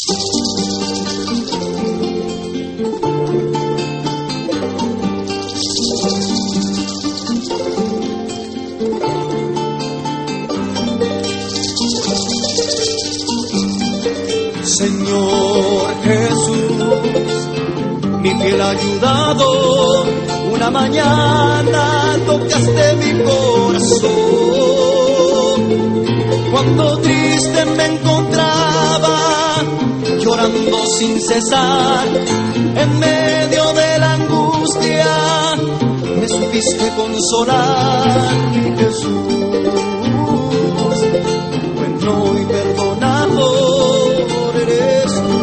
Señor Jesús, mi fiel ayudado, una mañana tocaste mi corazón. Cuando triste me encontraba, llorando sin cesar, en medio de la angustia, me supiste consolar, mi Jesús, bueno y perdonador eres tú.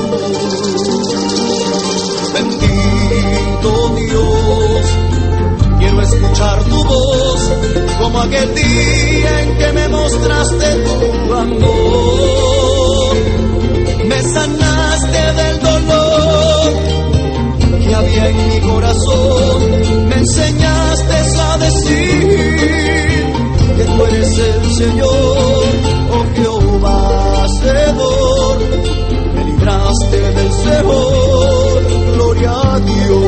Bendito Dios, quiero escuchar tu voz, como aquel día en que me mostraste tu amor. Me sanaste del dolor que había en mi corazón, me enseñaste a decir que tú eres el Señor, oh Jehová Hacedor, me libraste del Señor, gloria a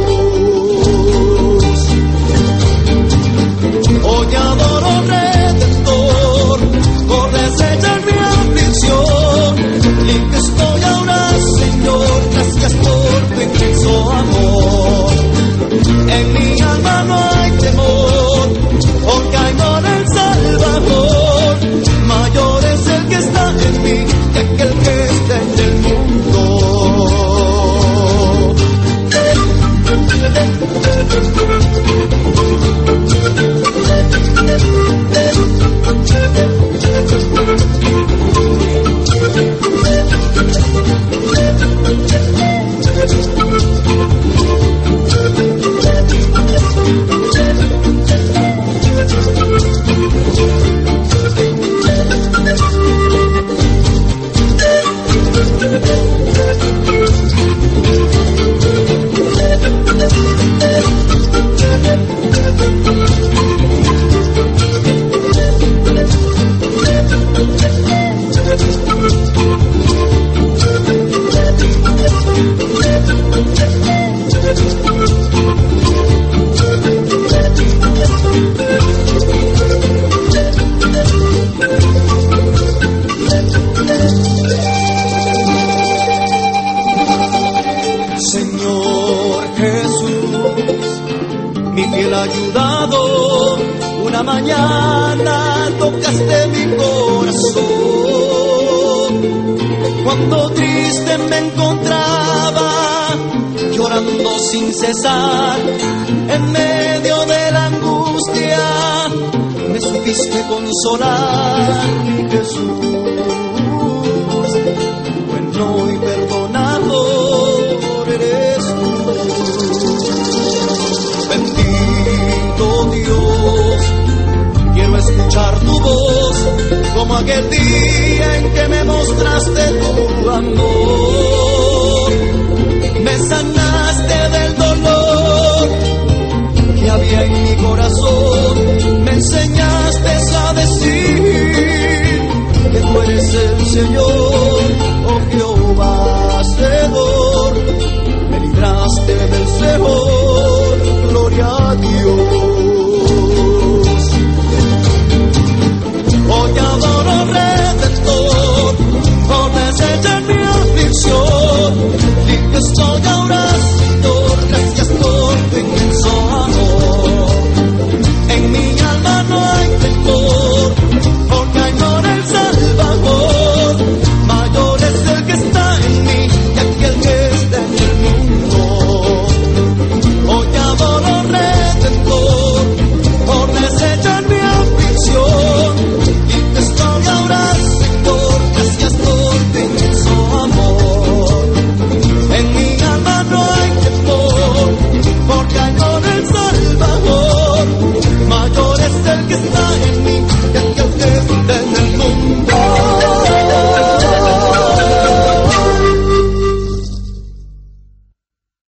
Dios. Hoy adoro Redentor, por desechar mi aflicción, limpio estoy ahora, Señor, gracias por tu inmenso amor. En mi alma no hay temor, porque hay amor el Salvador, mayor es el que está en mí que aquel que está en el mundo. Señor Jesús, mi fiel ayudado, una mañana tocaste mi corazón. Cuando triste me encontraba, llorando sin cesar, en medio de la angustia, me supiste consolar, mi Jesús, bueno y perdonador eres tú. Bendito Dios, quiero escuchar tu voz, como aquel día en que me mostraste tu amor. Me sanaste del dolor que había en mi corazón, me enseñaste a decir que tú eres el Señor, oh Jehová Hacedor, me libraste del Señor, gloria a Dios. Hoy adoro Redentor, por desechar mi aflicción, limpio estoy ahora.